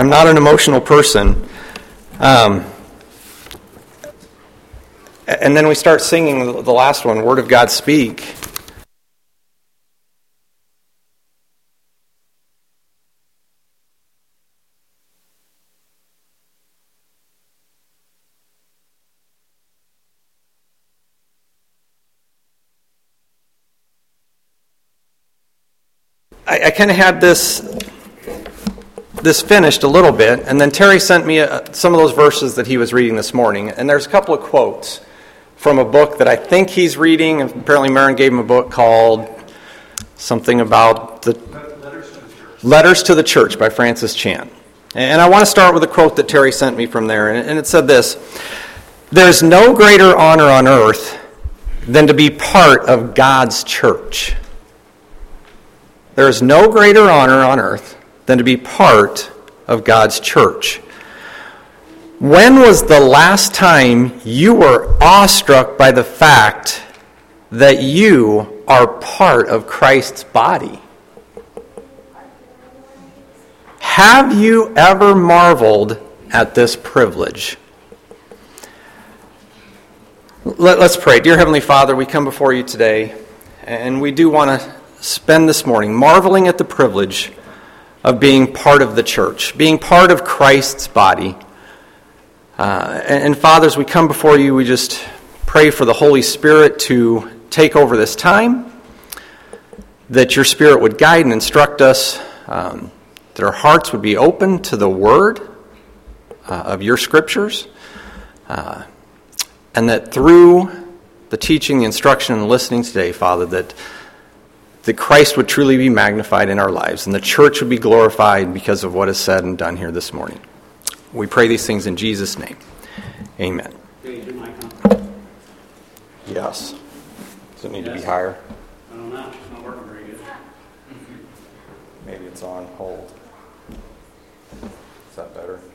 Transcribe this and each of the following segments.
I'm not an emotional person. And then we start singing the last one, Word of God Speak. I kind of had this finished a little bit, and then Terry sent me some of those verses that he was reading this morning, and there's a couple of quotes from a book that I think he's reading. Apparently Marin gave him a book called something about the Letters to the Church by Francis Chan. And I want to start with a quote that Terry sent me from there, and it said this: "There's no greater honor on earth than to be part of God's church." There is no greater honor on earth than to be part of God's church. When was the last time you were awestruck by the fact that you are part of Christ's body? Have you ever marveled at this privilege? Let's pray. Dear Heavenly Father, we come before you today, and we do want to spend this morning marveling at the privilege of being part of the church, being part of Christ's body. And Father, as we come before you, we just pray for the Holy Spirit to take over this time, that your Spirit would guide and instruct us, that our hearts would be open to the Word of your Scriptures, and that through the teaching, the instruction, and the listening today, Father, that Christ would truly be magnified in our lives, and the church would be glorified because of what is said and done here this morning. We pray these things in Jesus' name. Amen. Yes. Does it need to be higher? I don't know. It's not working very good. Maybe it's on hold. Is that better?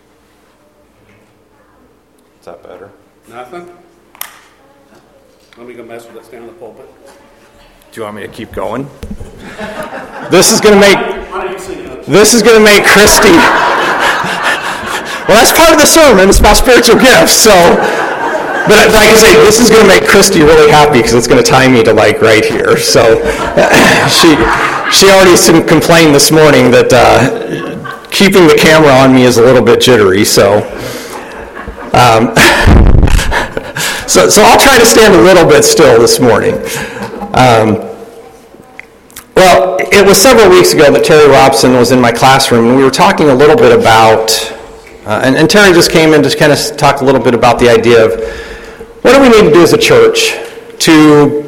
Is that better? Nothing? Let me go mess with that stand in the pulpit. Do you want me to keep going? This is going to make Christy. Well, that's part of the sermon. It's about spiritual gifts. So, but like I say, this is going to make Christy really happy because it's going to tie me to like right here. So, she already complained this morning that keeping the camera on me is a little bit jittery. So, so I'll try to stand a little bit still this morning. Well, it was several weeks ago that Terry Robson was in my classroom, and we were talking a little bit about, and Terry just came in to kind of talk a little bit about the idea of what do we need to do as a church to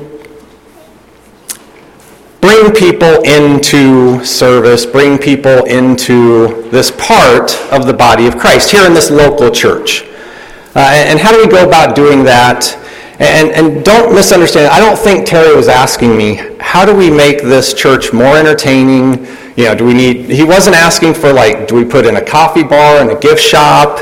bring people into service, bring people into this part of the body of Christ here in this local church. And how do we go about doing that? And don't misunderstand, I don't think Terry was asking me, how do we make this church more entertaining? You know, he wasn't asking for do we put in a coffee bar and a gift shop?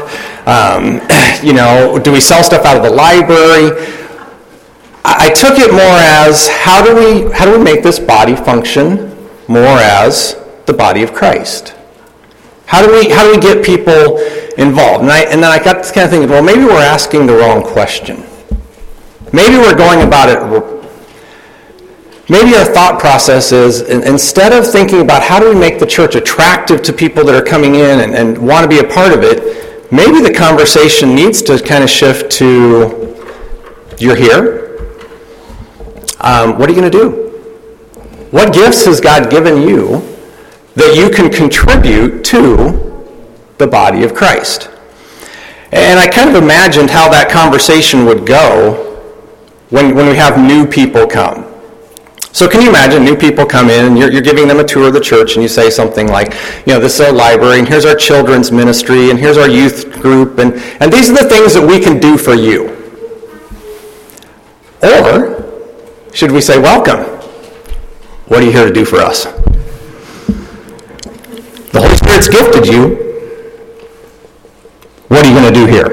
Do we sell stuff out of the library? I took it more as, how do we make this body function more as the body of Christ? How do we get people involved? And then I got this kind of thinking, well, maybe we're asking the wrong question. Maybe we're going about it, maybe our thought process is, instead of thinking about how do we make the church attractive to people that are coming in and want to be a part of it, maybe the conversation needs to kind of shift to, you're here? What are you going to do? What gifts has God given you that you can contribute to the body of Christ? And I kind of imagined how that conversation would go when we have new people come. So can you imagine new people come in and you're giving them a tour of the church and you say something like, this is our library and here's our children's ministry and here's our youth group and these are the things that we can do for you. Or should we say, welcome. What are you here to do for us? The Holy Spirit's gifted you. What are you going to do here?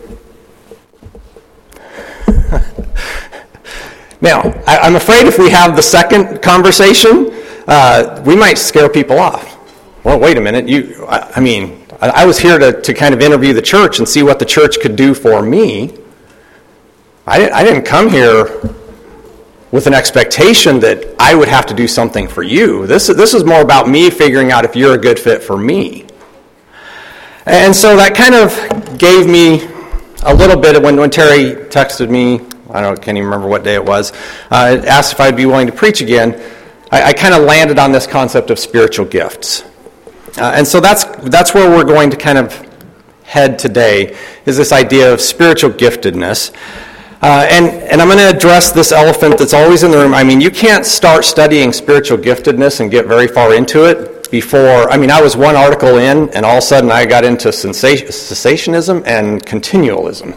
Now, I'm afraid if we have the second conversation, we might scare people off. Well, wait a minute. I I was here to kind of interview the church and see what the church could do for me. I didn't come here with an expectation that I would have to do something for you. This is more about me figuring out if you're a good fit for me. And so that kind of gave me a little bit of when Terry texted me, can't even remember what day it was, asked if I'd be willing to preach again, I kind of landed on this concept of spiritual gifts. And so that's where we're going to kind of head today, is this idea of spiritual giftedness. And I'm going to address this elephant that's always in the room. I mean, you can't start studying spiritual giftedness and get very far into it before, I was one article in, and all of a sudden I got into cessationism and continualism.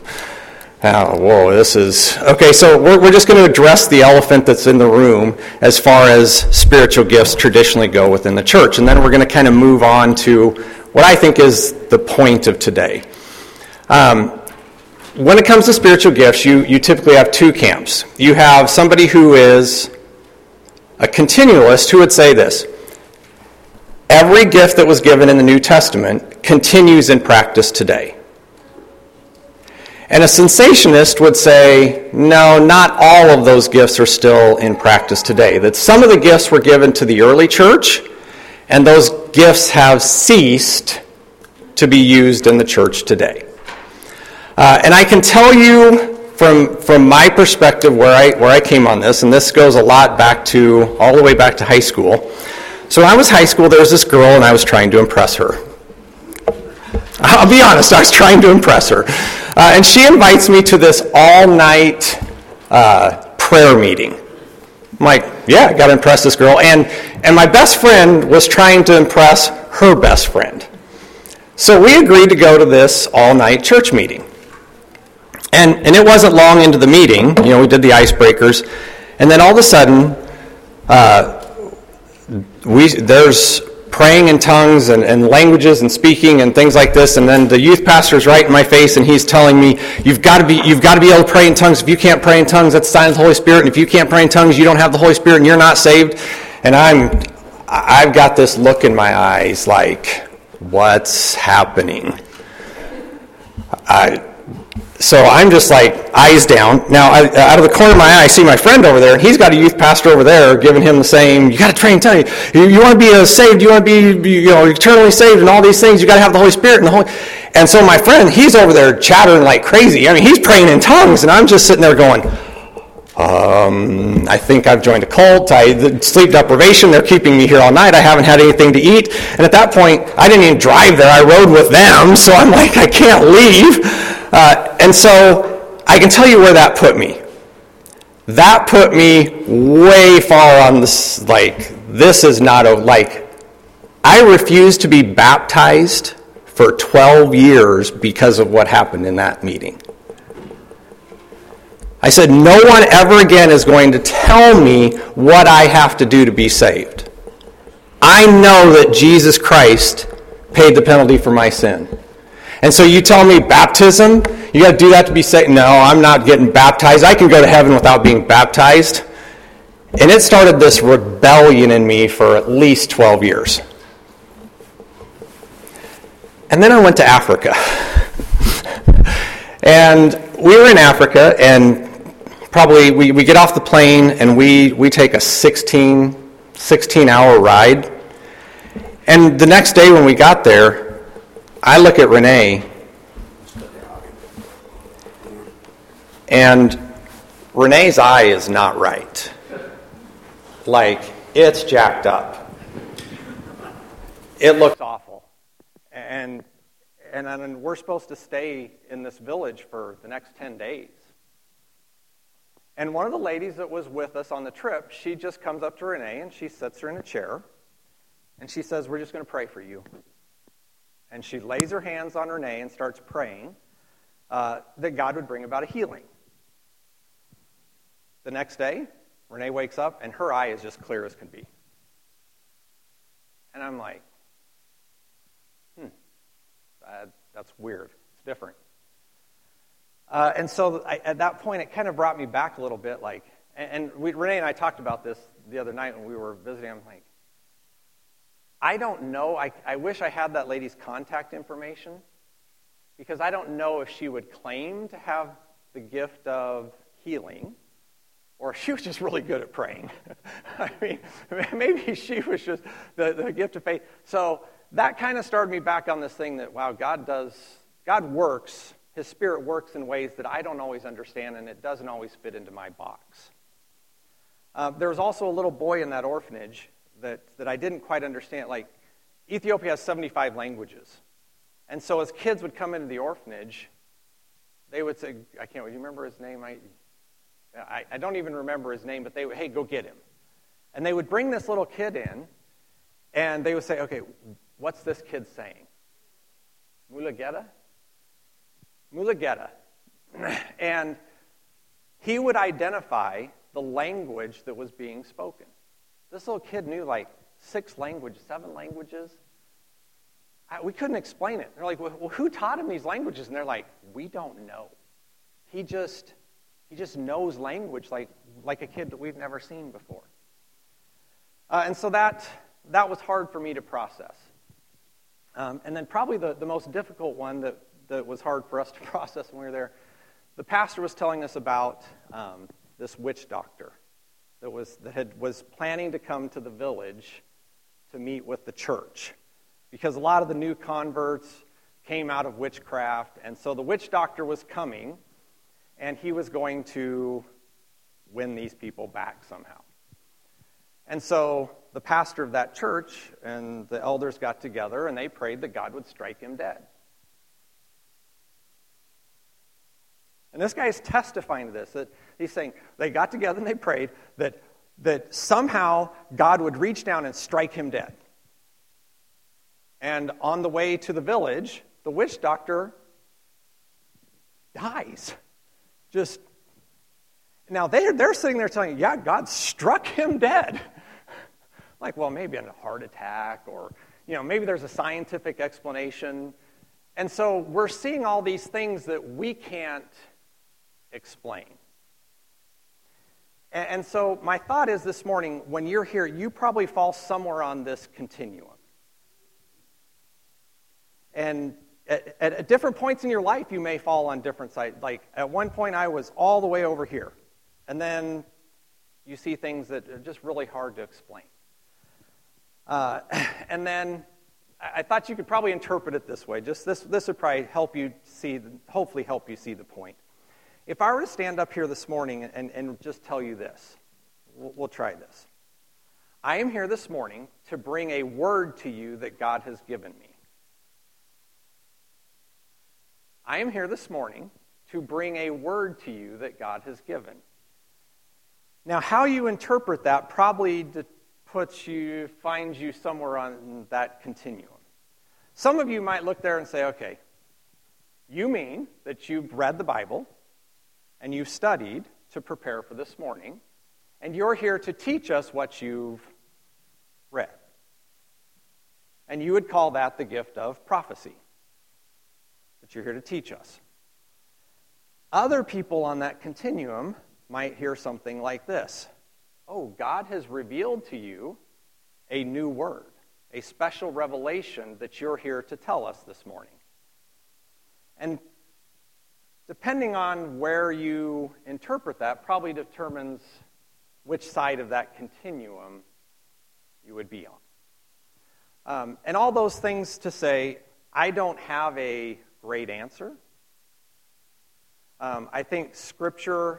Okay, so we're just going to address the elephant that's in the room as far as spiritual gifts traditionally go within the church. And then we're going to kind of move on to what I think is the point of today. When it comes to spiritual gifts, you typically have two camps. You have somebody who is a continualist who would say this: every gift that was given in the New Testament continues in practice today. And a cessationist would say, no, not all of those gifts are still in practice today. That some of the gifts were given to the early church, and those gifts have ceased to be used in the church today. And I can tell you from my perspective where I came on this, and this goes a lot all the way back to high school. So when I was high school, there was this girl, and I was trying to impress her. I'll be honest, I was trying to impress her. And she invites me to this all-night prayer meeting. I'm like, yeah, I got to impress this girl. And my best friend was trying to impress her best friend. So we agreed to go to this all-night church meeting. And it wasn't long into the meeting. We did the icebreakers. And then all of a sudden, there's praying in tongues and languages and speaking and things like this, and then the youth pastor's right in my face, and he's telling me, you've got to be able to pray in tongues. If you can't pray in tongues, that's a sign of the Holy Spirit, and if you can't pray in tongues, you don't have the Holy Spirit and you're not saved. And I've got this look in my eyes like, what's happening? So I'm just like, eyes down. Now, out of the corner of my eye, I see my friend over there, and he's got a youth pastor over there giving him the same, you got to train tongues. You want to be saved, you want to be eternally saved and all these things, you got to have the Holy Spirit and the Holy. And so my friend, he's over there chattering like crazy. He's praying in tongues, and I'm just sitting there going, I think I've joined a cult. Sleep deprivation, they're keeping me here all night. I haven't had anything to eat. And at that point, I didn't even drive there. I rode with them, so I'm like, I can't leave. And so I can tell you where that put me. That put me way far on this, this is not I refused to be baptized for 12 years because of what happened in that meeting. I said, no one ever again is going to tell me what I have to do to be saved. I know that Jesus Christ paid the penalty for my sin. And so you tell me baptism, you got to do that to be saved? No, I'm not getting baptized. I can go to heaven without being baptized. And it started this rebellion in me for at least 12 years. And then I went to Africa. And we were in Africa, and probably we get off the plane, and we take a 16-hour ride. And the next day when we got there, I look at Renee, and Renee's eye is not right. It's jacked up. It looks awful. And we're supposed to stay in this village for the next 10 days. And one of the ladies that was with us on the trip, she just comes up to Renee, and she sits her in a chair, and she says, we're just going to pray for you. And she lays her hands on Renee and starts praying that God would bring about a healing. The next day, Renee wakes up, and her eye is just clear as can be. And I'm like, that's weird. It's different. And so at that point, it kind of brought me back a little bit. Renee and I talked about this the other night when we were visiting. I'm like, I don't know. I wish I had that lady's contact information, because I don't know if she would claim to have the gift of healing, or she was just really good at praying. I mean, maybe she was just the gift of faith. So that kind of started me back on this thing that, wow, God works, His Spirit works in ways that I don't always understand, and it doesn't always fit into my box. There was also a little boy in that orphanage that I didn't quite understand. Like, Ethiopia has 75 languages. And so as kids would come into the orphanage, they would say, do you remember his name? I don't even remember his name, but they would, hey, go get him. And they would bring this little kid in, and they would say, okay, what's this kid saying? Mulageta? Mulageta. And he would identify the language that was being spoken. This little kid knew like 6 languages, 7 languages. We couldn't explain it. They're like, well, who taught him these languages? And they're like, we don't know. He just knows language like a kid that we've never seen before. And so that was hard for me to process. And then probably the most difficult one that was hard for us to process when we were there, the pastor was telling us about this witch doctor that was planning to come to the village to meet with the church, because a lot of the new converts came out of witchcraft, and so the witch doctor was coming, and he was going to win these people back somehow. And so the pastor of that church and the elders got together, and they prayed that God would strike him dead. And this guy is testifying to this, that he's saying they got together and they prayed that somehow God would reach down and strike him dead. And on the way to the village, the witch doctor dies. Now they're sitting there telling you, yeah, God struck him dead. Like, well, maybe a heart attack, or maybe there's a scientific explanation. And so we're seeing all these things that we can't explain. And so my thought is this morning, when you're here, you probably fall somewhere on this continuum. And at different points in your life, you may fall on different sides. Like, at one point, I was all the way over here. And then you see things that are just really hard to explain. And then I thought you could probably interpret it this way. Just this would probably hopefully help you see the point. If I were to stand up here this morning and just tell you this, we'll try this. I am here this morning to bring a word to you that God has given me. I am here this morning to bring a word to you that God has given. Now, how you interpret that probably finds you somewhere on that continuum. Some of you might look there and say, okay, you mean that you've read the Bible and you've studied to prepare for this morning, and you're here to teach us what you've read. And you would call that the gift of prophecy, that you're here to teach us. Other people on that continuum might hear something like this. Oh, God has revealed to you a new word, a special revelation that you're here to tell us this morning. And depending on where you interpret that, probably determines which side of that continuum you would be on. And all those things to say, I don't have a great answer. I think Scripture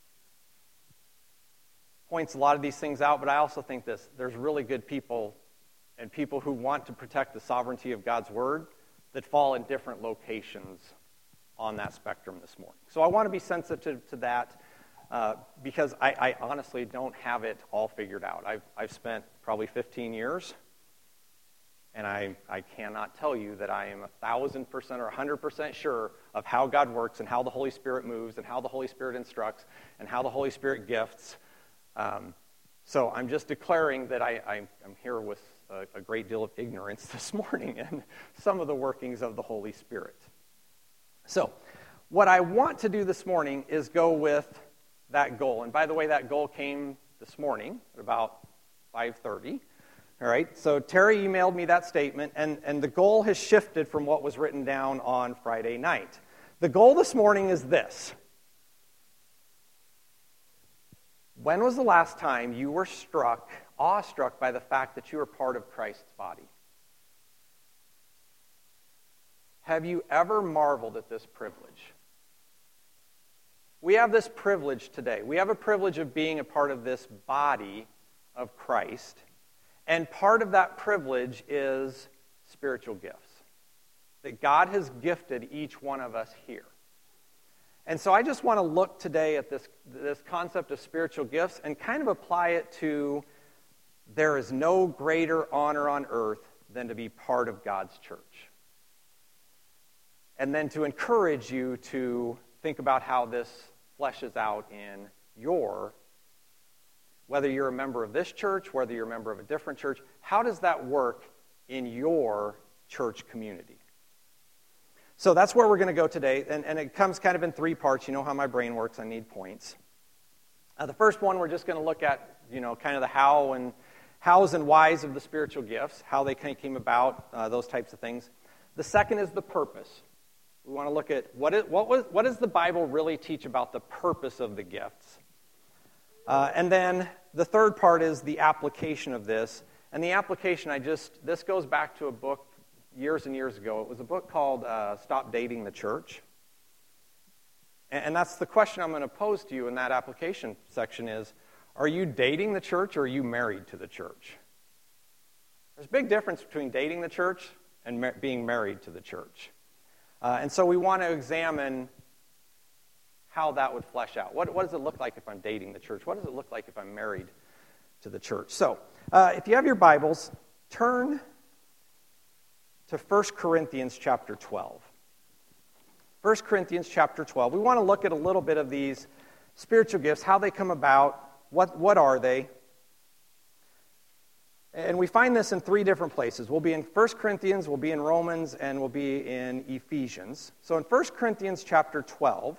points a lot of these things out, but I also think there's really good people and people who want to protect the sovereignty of God's Word that fall in different locations on that spectrum this morning. So I want to be sensitive to that because I honestly don't have it all figured out. I've spent probably 15 years, and I cannot tell you that I am 1,000% or 100% sure of how God works and how the Holy Spirit moves and how the Holy Spirit instructs and how the Holy Spirit gifts. So I'm just declaring that I'm here with a great deal of ignorance this morning and some of the workings of the Holy Spirit. So what I want to do this morning is go with that goal. And by the way, that goal came this morning at about 5:30. All right, so Terry emailed me that statement, and the goal has shifted from what was written down on Friday night. The goal this morning is this. When was the last time you were awestruck by the fact that you are part of Christ's body? Have you ever marveled at this privilege? We have this privilege today. We have a privilege of being a part of this body of Christ. And part of that privilege is spiritual gifts that God has gifted each one of us here. And so I just want to look today at this concept of spiritual gifts and kind of apply it to there is no greater honor on earth than to be part of God's church. And then to encourage you to think about how this fleshes out in whether you're a member of this church, whether you're a member of a different church, how does that work in your church community? So that's where we're going to go today, and it comes kind of in three parts. You know how my brain works. I need points. The first one, we're just going to look at, kind of the hows and whys of the spiritual gifts, how they kind of came about, those types of things. The second is the purpose. We want to look at what does the Bible really teach about the purpose of the gifts? And then the third part is the application of this. And the application, this goes back to a book years and years ago. It was a book called Stop Dating the Church. And that's the question I'm going to pose to you in that application section is, are you dating the church or are you married to the church? There's a big difference between dating the church and being married to the church. And so we want to examine how that would flesh out. What does it look like if I'm dating the church? What does it look like if I'm married to the church? So, if you have your Bibles, turn to 1 Corinthians chapter 12. 1 Corinthians chapter 12. We want to look at a little bit of these spiritual gifts, how they come about, what are they? And we find this in three different places. We'll be in 1 Corinthians, we'll be in Romans, and we'll be in Ephesians. So in 1 Corinthians chapter 12,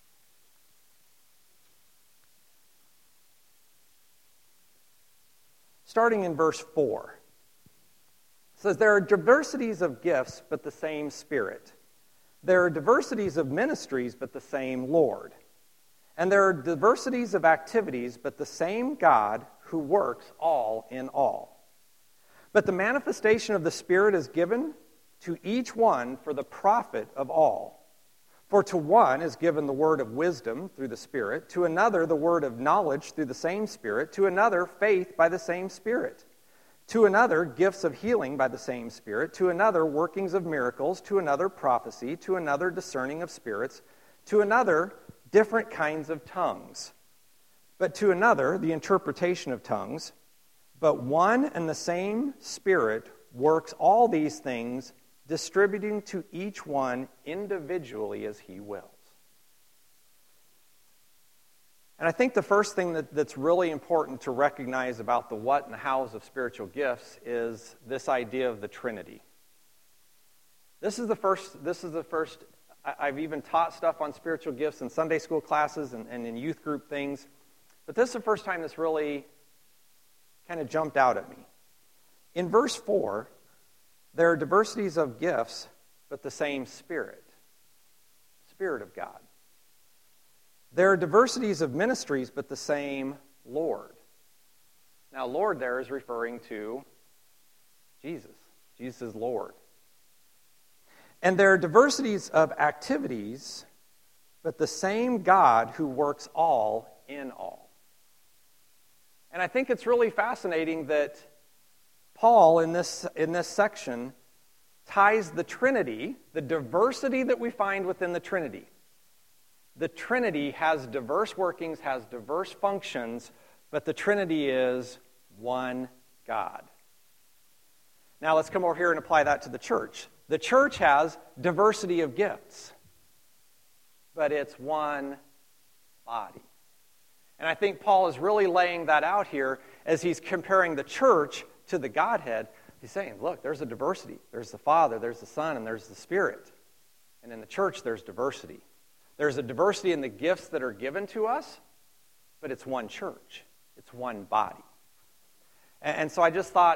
starting in verse 4, it says, there are diversities of gifts, but the same Spirit. There are diversities of ministries, but the same Lord. And there are diversities of activities, but the same God who works all in all. But the manifestation of the Spirit is given to each one for the profit of all. For to one is given the word of wisdom through the Spirit, to another the word of knowledge through the same Spirit, to another faith by the same Spirit, to another gifts of healing by the same Spirit, to another workings of miracles, to another prophecy, to another discerning of spirits, to another different kinds of tongues, but to another the interpretation of tongues. But one and the same Spirit works all these things, distributing to each one individually as he wills. And I think the first thing that's really important to recognize about the what and hows of spiritual gifts is this idea of the Trinity. This is the first. I've even taught stuff on spiritual gifts in Sunday school classes and in youth group things, but this is the first time this really kind of jumped out at me. In verse 4, there are diversities of gifts, but the same Spirit. Spirit of God. There are diversities of ministries, but the same Lord. Now, Lord there is referring to Jesus. Jesus is Lord. And there are diversities of activities, but the same God who works all in all. And I think it's really fascinating that Paul, in this section, ties the Trinity, the diversity that we find within the Trinity. The Trinity has diverse workings, has diverse functions, but the Trinity is one God. Now let's come over here and apply that to the church. The church has diversity of gifts, but it's one body. And I think Paul is really laying that out here as he's comparing the church to the Godhead. He's saying, look, there's a diversity. There's the Father, there's the Son, and there's the Spirit. And in the church, there's diversity. There's a diversity in the gifts that are given to us, but it's one church. It's one body. And so I just thought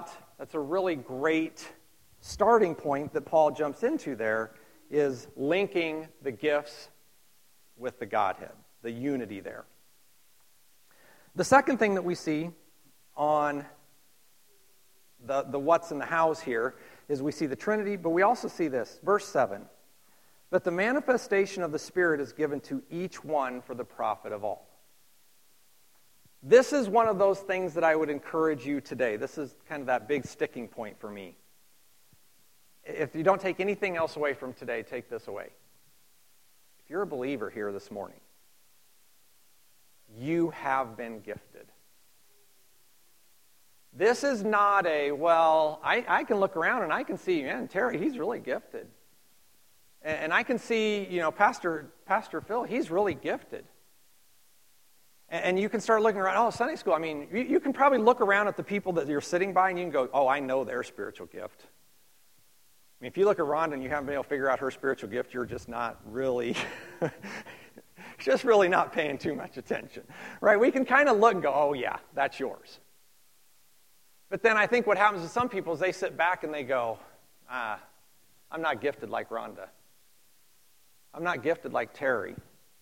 That's a really great starting point that Paul jumps into there, is linking the gifts with the Godhead, the unity there. The second thing that we see on the what's in the hows here is we see the Trinity, but we also see this, verse 7. But the manifestation of the Spirit is given to each one for the profit of all. This is one of those things that I would encourage you today. This is kind of that big sticking point for me. If you don't take anything else away from today, take this away. If you're a believer here this morning, you have been gifted. This is not I can look around and I can see, man, Terry, he's really gifted. And I can see, Pastor Phil, he's really gifted. And you can start looking around, Sunday school. I mean, you can probably look around at the people that you're sitting by and you can go, I know their spiritual gift. I mean, if you look at Rhonda and you haven't been able to figure out her spiritual gift, you're just not really, just really not paying too much attention, right? We can kind of look and go, oh yeah, that's yours. But then I think what happens to some people is they sit back and they go, I'm not gifted like Rhonda. I'm not gifted like Terry.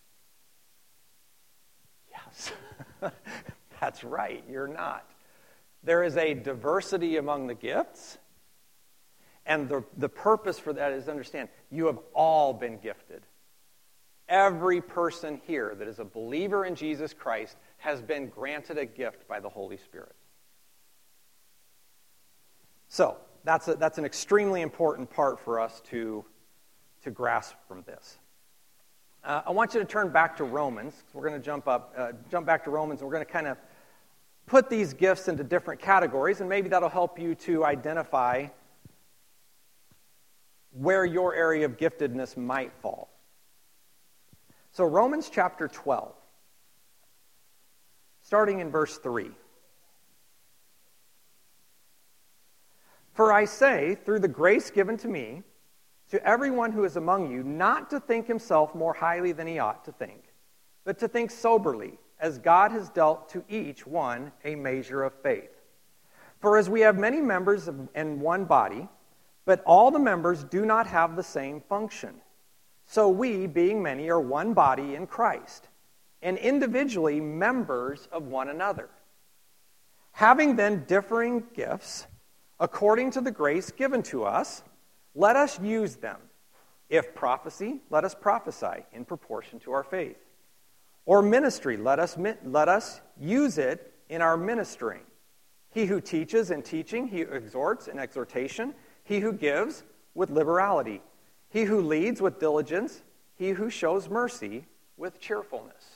Yes, that's right, you're not. There is a diversity among the gifts, and the purpose for that is to understand you have all been gifted. Every person here that is a believer in Jesus Christ has been granted a gift by the Holy Spirit. So, that's an extremely important part for us to grasp from this. I want you to turn back to Romans. We're going to jump back to Romans, and we're going to kind of put these gifts into different categories, and maybe that'll help you to identify where your area of giftedness might fall. So Romans chapter 12, starting in verse 3. For I say, through the grace given to me, to everyone who is among you, not to think himself more highly than he ought to think, but to think soberly, as God has dealt to each one a measure of faith. For as we have many members in one body, but all the members do not have the same function, so we, being many, are one body in Christ, and individually members of one another. Having then differing gifts, according to the grace given to us, let us use them. If prophecy, let us prophesy in proportion to our faith. Or ministry, let us use it in our ministering. He who teaches in teaching, he who exhorts in exhortation, he who gives with liberality, he who leads with diligence, he who shows mercy with cheerfulness.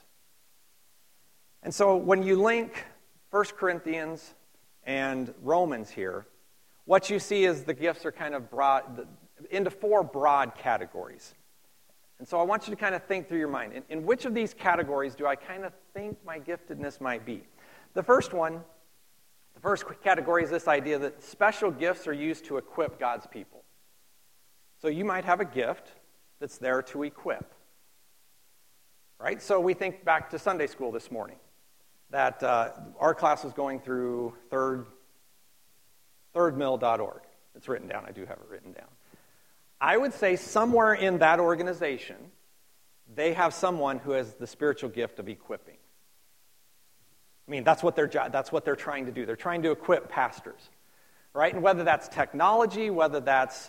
And so when you link 1 Corinthians and Romans here, what you see is the gifts are kind of broad, into four broad categories. And so I want you to kind of think through your mind. In which of these categories do I kind of think my giftedness might be? The first category is this idea that special gifts are used to equip God's people. So you might have a gift that's there to equip. Right? So we think back to Sunday school this morning, that our class was going through thirdmill.org. It's written down. I do have it written down. I would say somewhere in that organization, they have someone who has the spiritual gift of equipping. I mean, that's what they're trying to do. They're trying to equip pastors, right? And whether that's technology, whether that's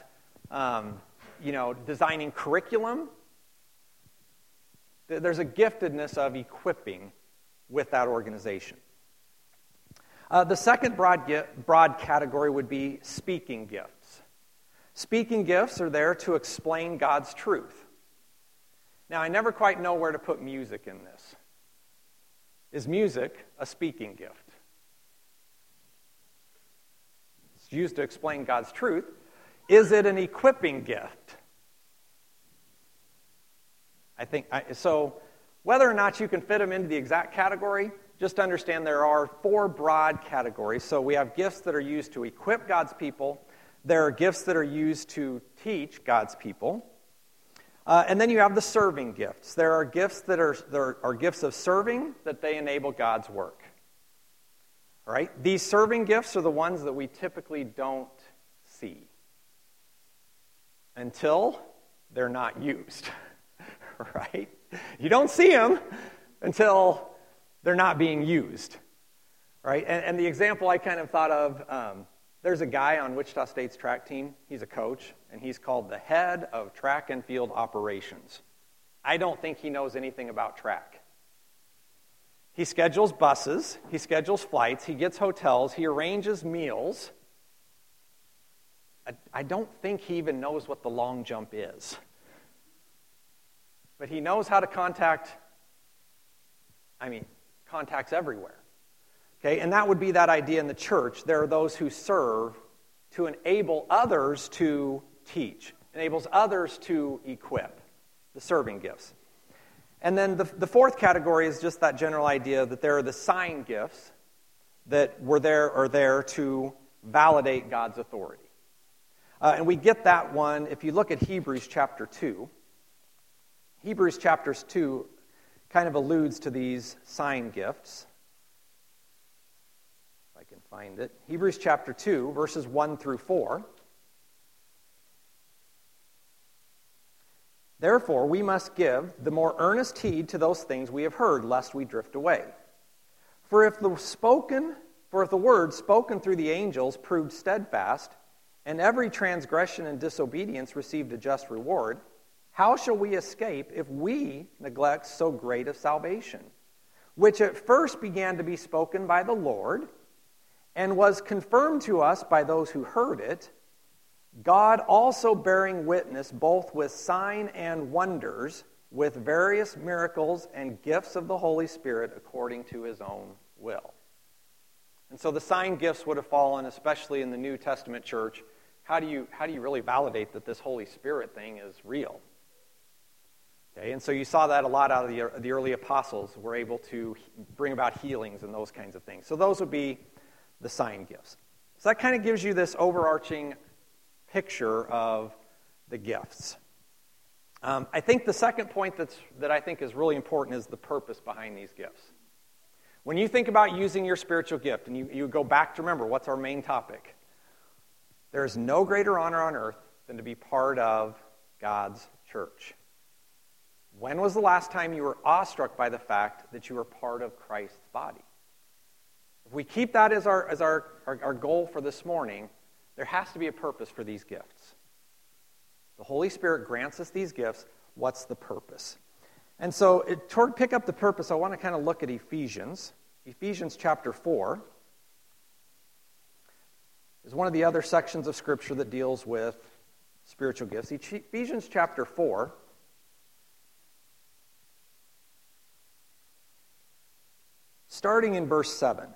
designing curriculum, there's a giftedness of equipping with that organization. The second broad category would be speaking gifts. Speaking gifts are there to explain God's truth. Now, I never quite know where to put music in this. Is music a speaking gift? It's used to explain God's truth. Is it an equipping gift? So whether or not you can fit them into the exact category, just understand there are four broad categories. So we have gifts that are used to equip God's people. There are gifts that are used to teach God's people. And then you have the serving gifts. There are gifts that are gifts of serving that they enable God's work. All right? These serving gifts are the ones that we typically don't see until they're not used, right? You don't see them until they're not being used, right? And the example I kind of thought of, there's a guy on Wichita State's track team. He's a coach, and he's called the head of track and field operations. I don't think he knows anything about track. He schedules buses, he schedules flights, he gets hotels, he arranges meals. I don't think he even knows what the long jump is. But he knows how to contacts everywhere. Okay, and that would be that idea in the church. There are those who serve to enable others to teach, enables others to equip, the serving gifts. And then the fourth category is just that general idea that there are the sign gifts that are there to validate God's authority. And we get that one if you look at Hebrews chapter 2. Hebrews chapter 2 kind of alludes to these sign gifts. If I can find it. Hebrews chapter 2, verses 1 through 4. Therefore, we must give the more earnest heed to those things we have heard, lest we drift away. For if the word spoken through the angels proved steadfast, and every transgression and disobedience received a just reward, how shall we escape if we neglect so great a salvation, which at first began to be spoken by the Lord, and was confirmed to us by those who heard it, God also bearing witness both with sign and wonders, with various miracles and gifts of the Holy Spirit according to his own will. And so the sign gifts would have fallen, especially in the New Testament church. How do you really validate that this Holy Spirit thing is real? Okay, and so you saw that a lot out of the early apostles were able to bring about healings and those kinds of things. So those would be the sign gifts. So that kind of gives you this overarching picture of the gifts. I think the second point that I think is really important is the purpose behind these gifts. When you think about using your spiritual gift, and you go back to remember what's our main topic, there is no greater honor on earth than to be part of God's church. When was the last time you were awestruck by the fact that you were part of Christ's body? If we keep that as our goal for this morning, there has to be a purpose for these gifts. The Holy Spirit grants us these gifts. What's the purpose? And so, to pick up the purpose, I want to kind of look at Ephesians. Ephesians chapter 4 is one of the other sections of Scripture that deals with spiritual gifts. Ephesians chapter 4, starting in verse 7.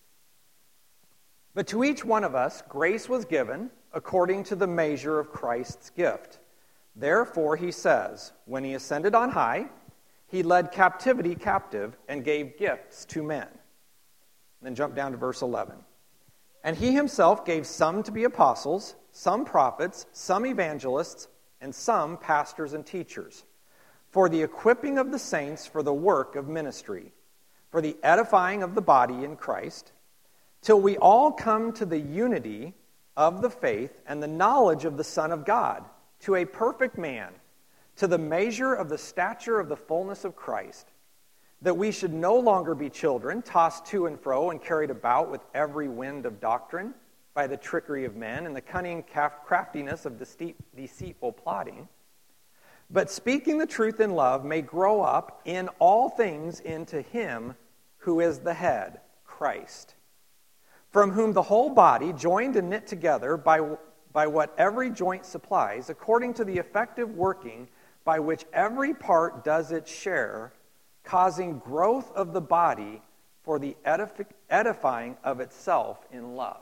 But to each one of us, grace was given according to the measure of Christ's gift. Therefore, he says, when he ascended on high, he led captivity captive and gave gifts to men. Then jump down to verse 11. And he himself gave some to be apostles, some prophets, some evangelists, and some pastors and teachers, for the equipping of the saints for the work of ministry, for the edifying of the body in Christ, till we all come to the unity of the faith and the knowledge of the Son of God, to a perfect man, to the measure of the stature of the fullness of Christ, that we should no longer be children, tossed to and fro and carried about with every wind of doctrine, by the trickery of men and the cunning craftiness of deceitful plotting, but speaking the truth in love may grow up in all things into him who is the head, Christ, from whom the whole body, joined and knit together by what every joint supplies, according to the effective working by which every part does its share, causing growth of the body for the edifying of itself in love.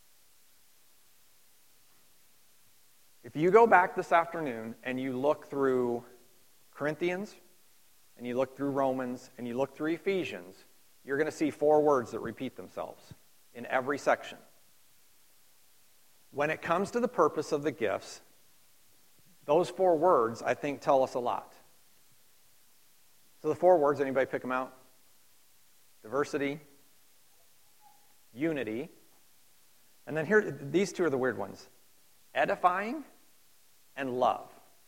If you go back this afternoon and you look through Corinthians, and you look through Romans, and you look through Ephesians, you're going to see 4 words that repeat themselves in every section. When it comes to the purpose of the gifts, those 4 words, I think, tell us a lot. So the 4 words, anybody pick them out? Diversity, unity, and then here, these two are the weird ones, edifying and love.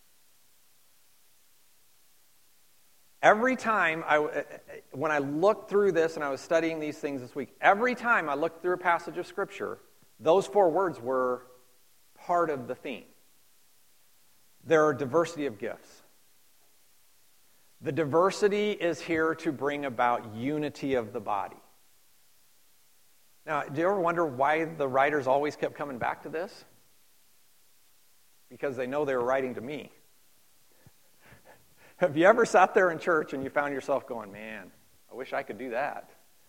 Every time, when I looked through this and I was studying these things this week, every time I looked through a passage of Scripture, those four words were part of the theme. There are diversity of gifts. The diversity is here to bring about unity of the body. Now, do you ever wonder why the writers always kept coming back to this? Because they know they were writing to me. Have you ever sat there in church and you found yourself going, man, I wish I could do that?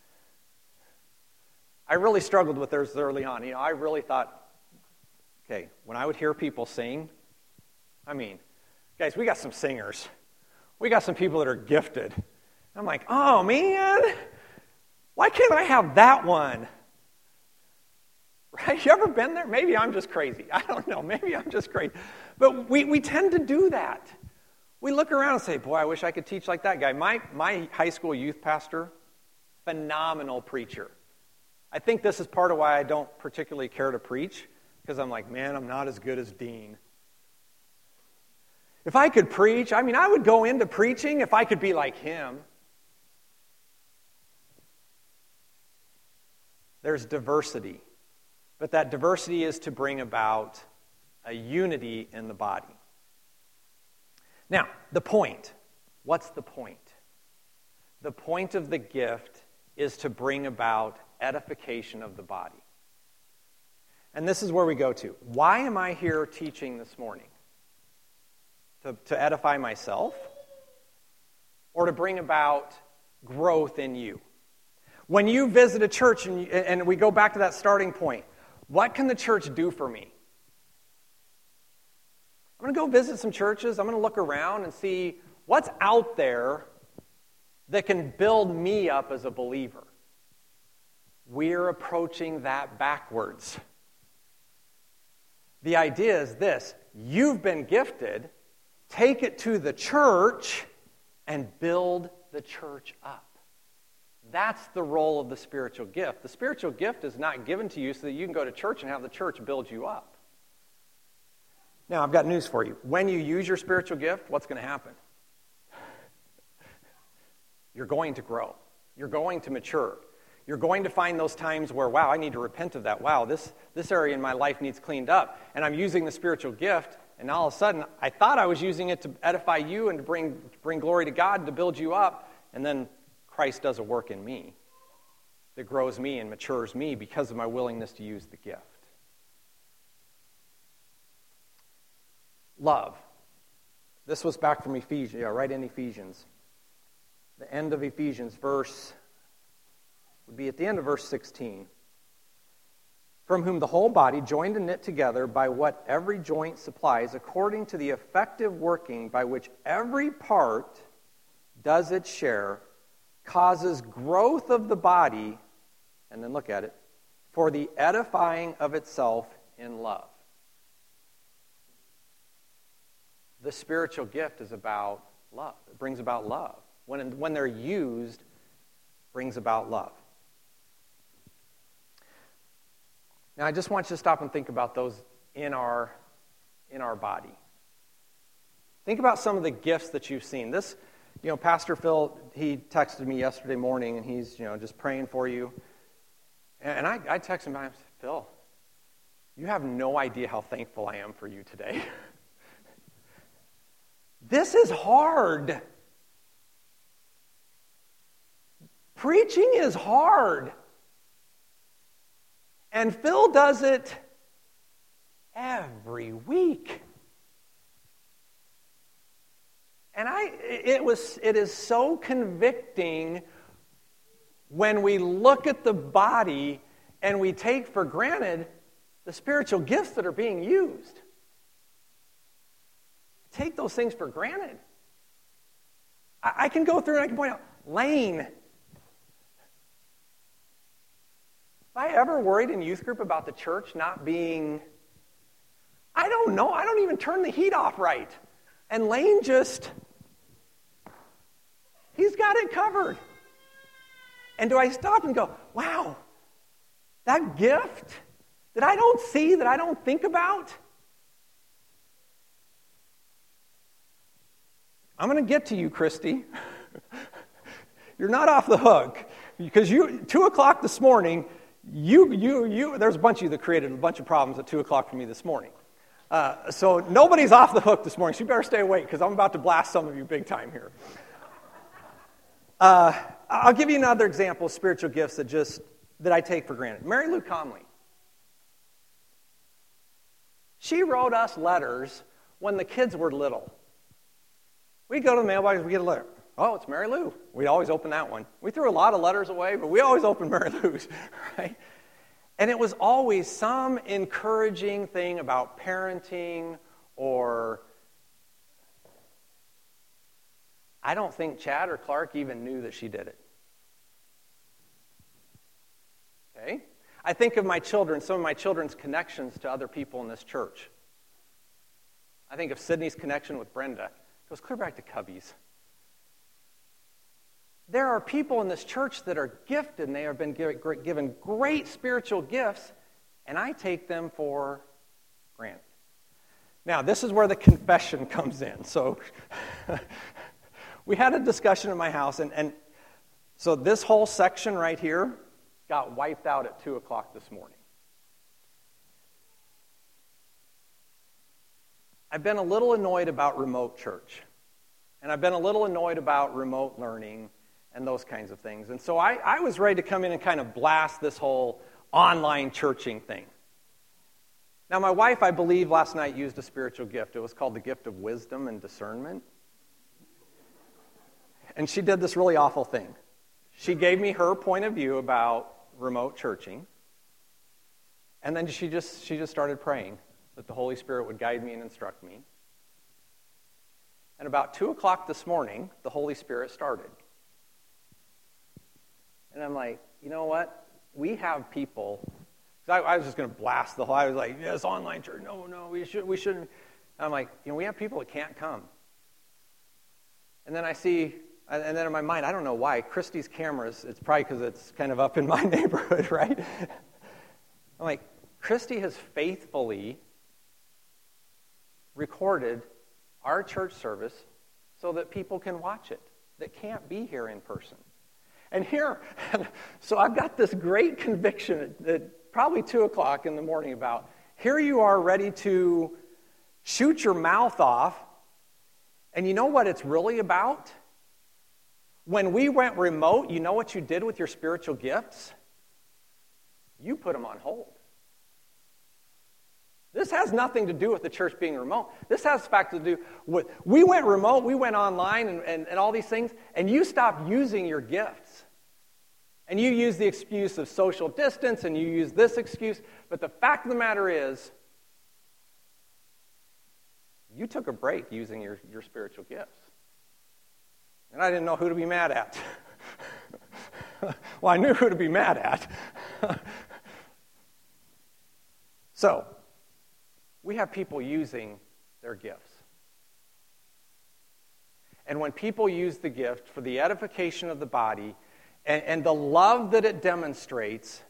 I really struggled with this early on. I really thought, okay, when I would hear people sing, guys, we got some singers. We got some people that are gifted. I'm like, oh, man, why can't I have that one? Right? You ever been there? Maybe I'm just crazy. I don't know. Maybe I'm just crazy. But we tend to do that. We look around and say, boy, I wish I could teach like that guy. My high school youth pastor, phenomenal preacher. I think this is part of why I don't particularly care to preach, because I'm like, man, I'm not as good as Dean. If I could preach, I would go into preaching if I could be like him. There's diversity, but that diversity is to bring about a unity in the body. Now, the point. What's the point? The point of the gift is to bring about edification of the body. And this is where we go to. Why am I here teaching this morning? To edify myself? Or to bring about growth in you? When you visit a church, and we go back to that starting point, what can the church do for me? I'm going to go visit some churches. I'm going to look around and see what's out there that can build me up as a believer. We're approaching that backwards. The idea is this: you've been gifted, take it to the church and build the church up. That's the role of the spiritual gift. The spiritual gift is not given to you so that you can go to church and have the church build you up. Now, I've got news for you. When you use your spiritual gift, what's going to happen? You're going to grow. You're going to mature. You're going to find those times where, wow, I need to repent of that. Wow, this area in my life needs cleaned up. And I'm using the spiritual gift, and all of a sudden, I thought I was using it to edify you and to bring glory to God and to build you up. And then Christ does a work in me that grows me and matures me because of my willingness to use the gift. Love. This was back from Ephesians, right in Ephesians. The end of Ephesians would be at the end of verse 16. From whom the whole body, joined and knit together by what every joint supplies, according to the effective working by which every part does its share, causes growth of the body, and then look at it, for the edifying of itself in love. The spiritual gift is about love. It brings about love. When they're used, brings about love. Now, I just want you to stop and think about those in our body. Think about some of the gifts that you've seen. This, Pastor Phil, he texted me yesterday morning, and he's, just praying for you. And I texted him, I said, Phil, you have no idea how thankful I am for you today. This is hard. Preaching is hard. And Phil does it every week. And it is so convicting when we look at the body and we take for granted the spiritual gifts that are being used. Take those things for granted. I can go through and I can point out, Lane. Have I ever worried in youth group about the church not being, I don't know, I don't even turn the heat off right. And Lane he's got it covered. And do I stop and go, wow, That gift that I don't see, that I don't think about, I'm going to get to you, Christy. You're not off the hook. Because 2 o'clock this morning, there's a bunch of you that created a bunch of problems at 2 o'clock for me this morning. So nobody's off the hook this morning, so you better stay awake because I'm about to blast some of you big time here. I'll give you another example of spiritual gifts that I take for granted. Mary Lou Conley. She wrote us letters when the kids were little. We'd go to the mailbox, we get a letter. Oh, it's Mary Lou. We'd always open that one. We threw a lot of letters away, but we always opened Mary Lou's, right? And it was always some encouraging thing about parenting, or I don't think Chad or Clark even knew that she did it. Okay? I think of my children, some of my children's connections to other people in this church. I think of Sydney's connection with Brenda. It goes clear back to Cubbies. There are people in this church that are gifted, and they have been given great spiritual gifts, and I take them for granted. Now, this is where the confession comes in. So, we had a discussion in my house, and so this whole section right here got wiped out at 2 o'clock this morning. I've been a little annoyed about remote church, and I've been a little annoyed about remote learning and those kinds of things. And so I was ready to come in and kind of blast this whole online churching thing. Now, my wife, I believe, last night used a spiritual gift. It was called the gift of wisdom and discernment. And she did this really awful thing. She gave me her point of view about remote churching. And then she just started praying that the Holy Spirit would guide me and instruct me. And about 2 o'clock this morning, the Holy Spirit started. And I'm like, you know what? We have people. I was just going to blast the whole. I was like, yes, online church. No, we shouldn't. And I'm like, we have people that can't come. And then I see, and then in my mind, I don't know why, Christy's cameras, it's probably because it's kind of up in my neighborhood, right? I'm like, Christy has faithfully recorded our church service so that people can watch it that can't be here in person. And here, so I've got this great conviction at probably 2 o'clock in the morning about, here you are ready to shoot your mouth off, and you know what it's really about? When we went remote, you know what you did with your spiritual gifts? You put them on hold. This has nothing to do with the church being remote. This has fact to do with, we went remote, we went online and all these things, and you stopped using your gifts. And you use the excuse of social distance, and you use this excuse, but the fact of the matter is, you took a break using your spiritual gifts. And I didn't know who to be mad at. Well, I knew who to be mad at. So, we have people using their gifts. And when people use the gift for the edification of the body and the love that it demonstrates,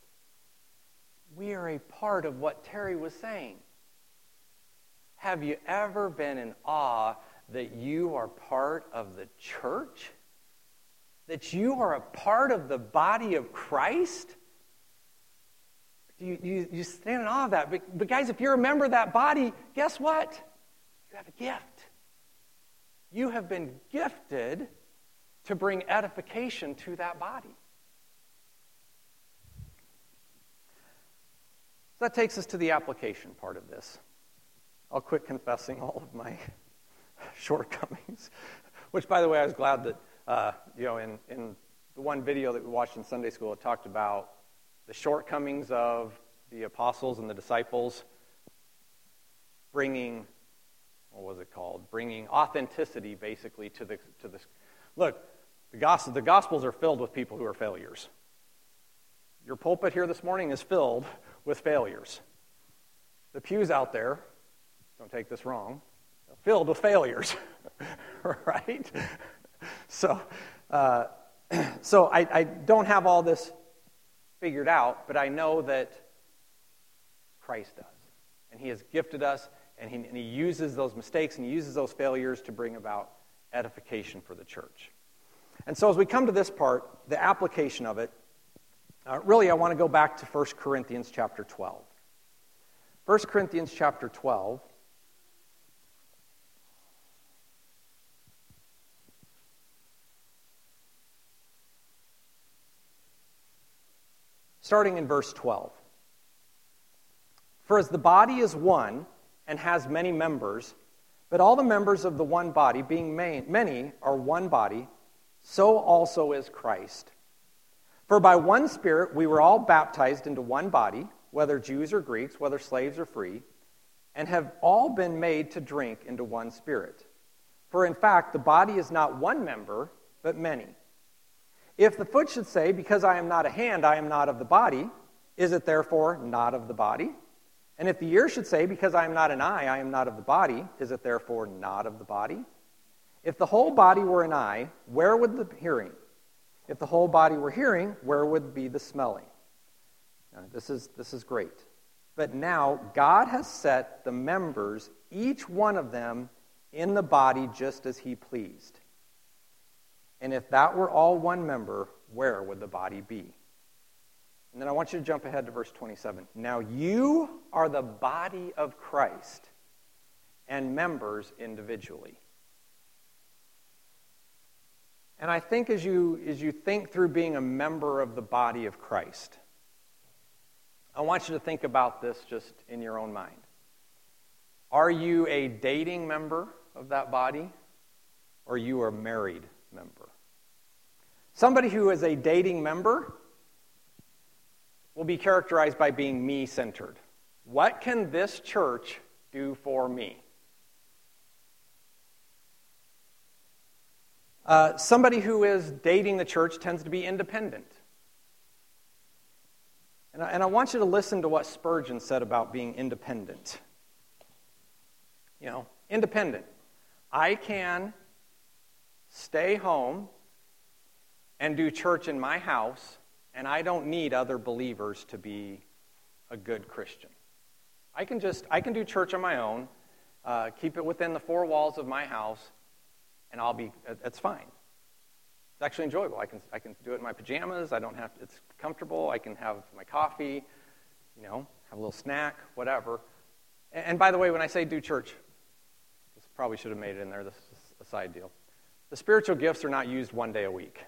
we are a part of what Terry was saying. Have you ever been in awe that you are part of the church? That you are a part of the body of Christ? You stand in awe of that. But guys, if you're a member of that body, guess what? You have a gift. You have been gifted to bring edification to that body. So that takes us to the application part of this. I'll quit confessing all of my shortcomings, which, by the way, I was glad that, in the one video that we watched in Sunday school, it talked about the shortcomings of the apostles and the disciples bringing, bringing authenticity, basically, to the. Look, the Gospels are filled with people who are failures. Your pulpit here this morning is filled with failures. The pews out there, don't take this wrong, are filled with failures, right? So I don't have all this figured out, but I know that Christ does. And he has gifted us, and he uses those mistakes and he uses those failures to bring about edification for the church. And so as we come to this part, the application of it, really I want to go back to 1 Corinthians chapter 12. 1 Corinthians chapter 12. Starting in verse 12. For as the body is one and has many members, but all the members of the one body, being many, are one body, so also is Christ. For by one Spirit we were all baptized into one body, whether Jews or Greeks, whether slaves or free, and have all been made to drink into one Spirit. For in fact, the body is not one member, but many. If the foot should say, because I am not a hand, I am not of the body, is it therefore not of the body? And if the ear should say, because I am not an eye, I am not of the body, is it therefore not of the body? If the whole body were an eye, where would the hearing? If the whole body were hearing, where would be the smelling? Now, this is great. But now God has set the members, each one of them, in the body just as he pleased. And if that were all one member, where would the body be? And then I want you to jump ahead to verse 27. Now you are the body of Christ and members individually. And I think as you think through being a member of the body of Christ, I want you to think about this just in your own mind. Are you a dating member of that body, or you are a married member? Somebody who is a dating member will be characterized by being me-centered. What can this church do for me? Somebody who is dating the church tends to be independent. And I want you to listen to what Spurgeon said about being independent. You know, independent. I can stay home and do church in my house, and I don't need other believers to be a good Christian. I can do church on my own, keep it within the four walls of my house, and it's fine. It's actually enjoyable. I can do it in my pajamas. It's comfortable. I can have my coffee, have a little snack, whatever. And by the way, when I say do church, this probably should have made it in there. This is a side deal. The spiritual gifts are not used one day a week.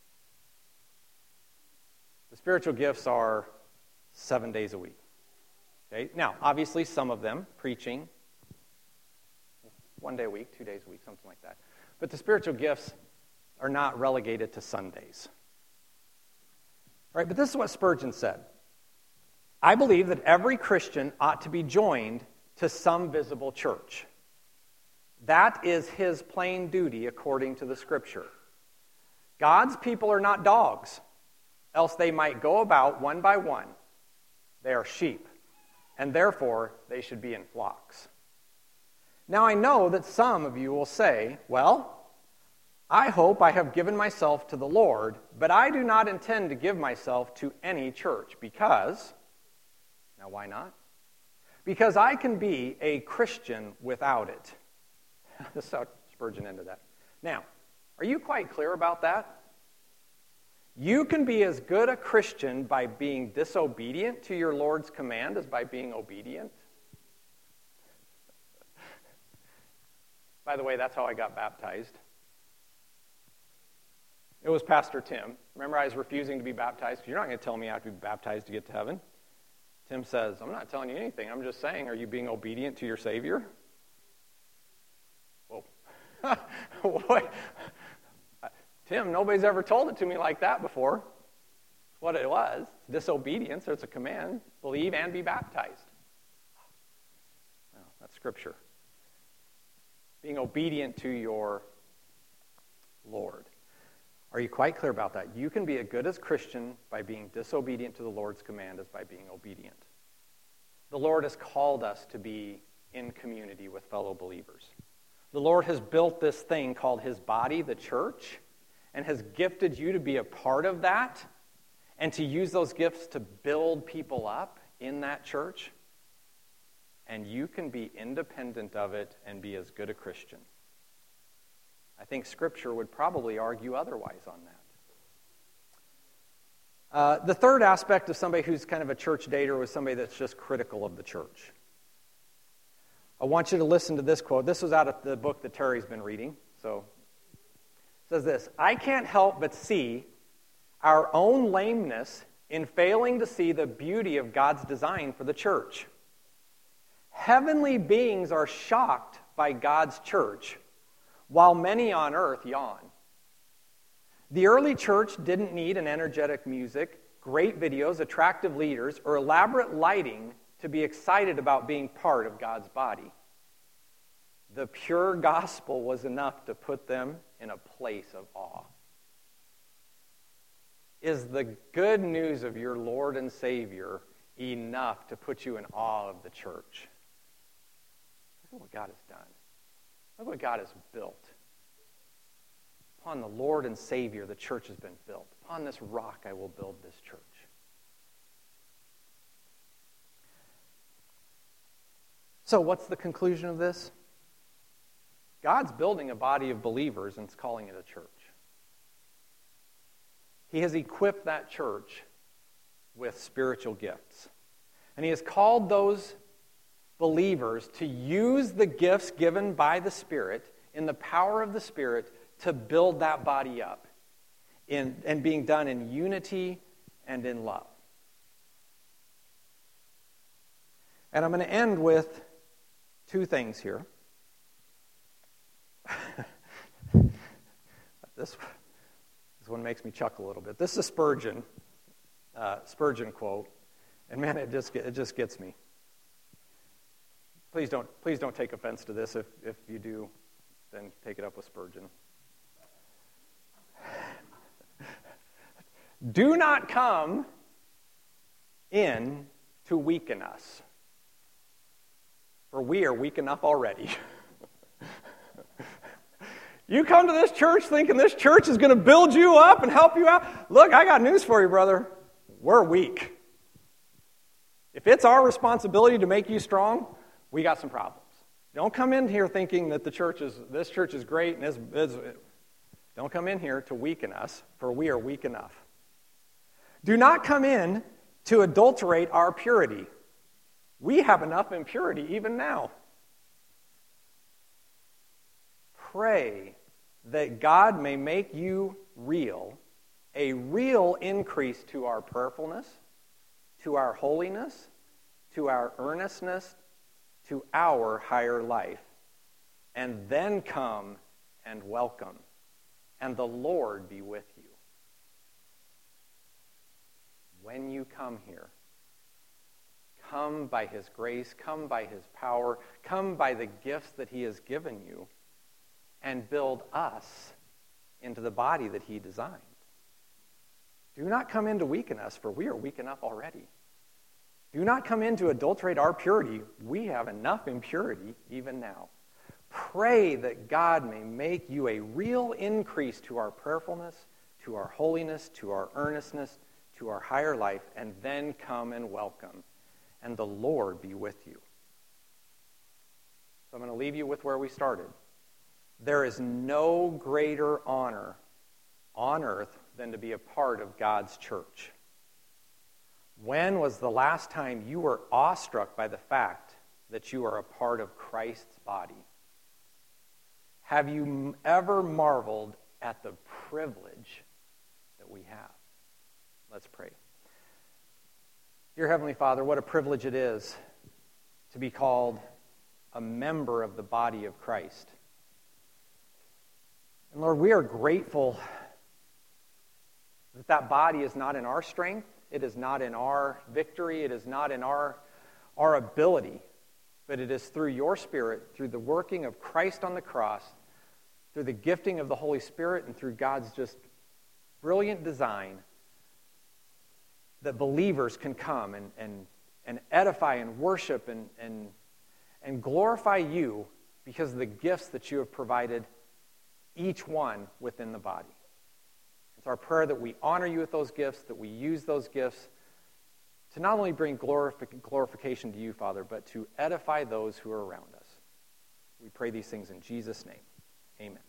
The spiritual gifts are 7 days a week. Okay? Now, obviously, some of them, preaching, 1 day a week, 2 days a week, something like that. But the spiritual gifts are not relegated to Sundays. All right, but this is what Spurgeon said. I believe that every Christian ought to be joined to some visible church. That is his plain duty according to the Scripture. God's people are not dogs, else they might go about one by one. They are sheep, and therefore they should be in flocks. Now I know that some of you will say, well, I hope I have given myself to the Lord, but I do not intend to give myself to any church because, now why not? Because I can be a Christian without it. This is how Spurgeon ended that. Now, are you quite clear about that? You can be as good a Christian by being disobedient to your Lord's command as by being obedient. By the way, that's how I got baptized. It was Pastor Tim. Remember, I was refusing to be baptized because you're not going to tell me I have to be baptized to get to heaven. Tim says, I'm not telling you anything. I'm just saying, are you being obedient to your Savior? Whoa. What? Tim, nobody's ever told it to me like that before. That's what it was. It's disobedience, or it's a command. Believe and be baptized. Well, that's Scripture. Being obedient to your Lord. Are you quite clear about that? You can be as good as Christian by being disobedient to the Lord's command as by being obedient. The Lord has called us to be in community with fellow believers. The Lord has built this thing called His body, the church, and has gifted you to be a part of that. and to use those gifts to build people up in that church, and you can be independent of it and be as good a Christian. I think Scripture would probably argue otherwise on that. The third aspect of somebody who's kind of a church dater was somebody that's just critical of the church. I want you to listen to this quote. This was out of the book that Terry's been reading. So it says this: I can't help but see our own lameness in failing to see the beauty of God's design for the church. Heavenly beings are shocked by God's church, while many on earth yawn. The early church didn't need an energetic music, great videos, attractive leaders, or elaborate lighting to be excited about being part of God's body. The pure gospel was enough to put them in a place of awe. Is the good news of your Lord and Savior enough to put you in awe of the church? Look at what God has done. Look what God has built. Upon the Lord and Savior, the church has been built. Upon this rock, I will build this church. So, what's the conclusion of this? God's building a body of believers and is calling it a church. He has equipped that church with spiritual gifts. And He has called those believers to use the gifts given by the Spirit in the power of the Spirit to build that body up and being done in unity and in love. And I'm going to end with two things here. This one makes me chuckle a little bit. This is a Spurgeon quote, and man, it just gets me. Please don't take offense to this. If you do, then take it up with Spurgeon. Do not come in to weaken us, for we are weak enough already. You come to this church thinking this church is going to build you up and help you out. Look, I got news for you, brother. We're weak. If it's our responsibility to make you strong, we got some problems. Don't come in here thinking that this church is great and don't come in here to weaken us, for we are weak enough. Do not come in to adulterate our purity. We have enough impurity even now. Pray that God may make you real, a real increase to our prayerfulness, to our holiness, to our earnestness, to our higher life, and then come and welcome, and the Lord be with you. When you come here, come by His grace, come by His power, come by the gifts that He has given you, and build us into the body that He designed. Do not come in to weaken us, for we are weak enough already. Do not come in to adulterate our purity. We have enough impurity even now. Pray that God may make you a real increase to our prayerfulness, to our holiness, to our earnestness, to our higher life, and then come and welcome, and the Lord be with you. So I'm going to leave you with where we started. There is no greater honor on earth than to be a part of God's church. When was the last time you were awestruck by the fact that you are a part of Christ's body? Have you ever marveled at the privilege that we have? Let's pray. Dear Heavenly Father, what a privilege it is to be called a member of the body of Christ. And Lord, we are grateful that body is not in our strength, it is not in our victory, it is not in our ability, but it is through your Spirit, through the working of Christ on the cross, through the gifting of the Holy Spirit, and through God's just brilliant design, that believers can come and edify and worship and glorify you because of the gifts that you have provided each one within the body. It's our prayer that we honor you with those gifts, that we use those gifts to not only bring glorification to you, Father, but to edify those who are around us. We pray these things in Jesus' name. Amen.